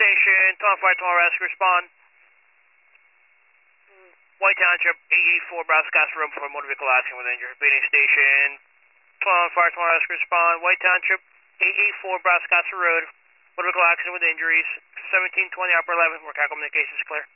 Station, 25 rescue respond. White Township, 884 Brascas room for motor vehicle accident with injury. Beating Station, 25 rescue respond. White Township, 884 Brascas Road, motor vehicle accident with injuries. 1720 upper 11, Mercado communications clear.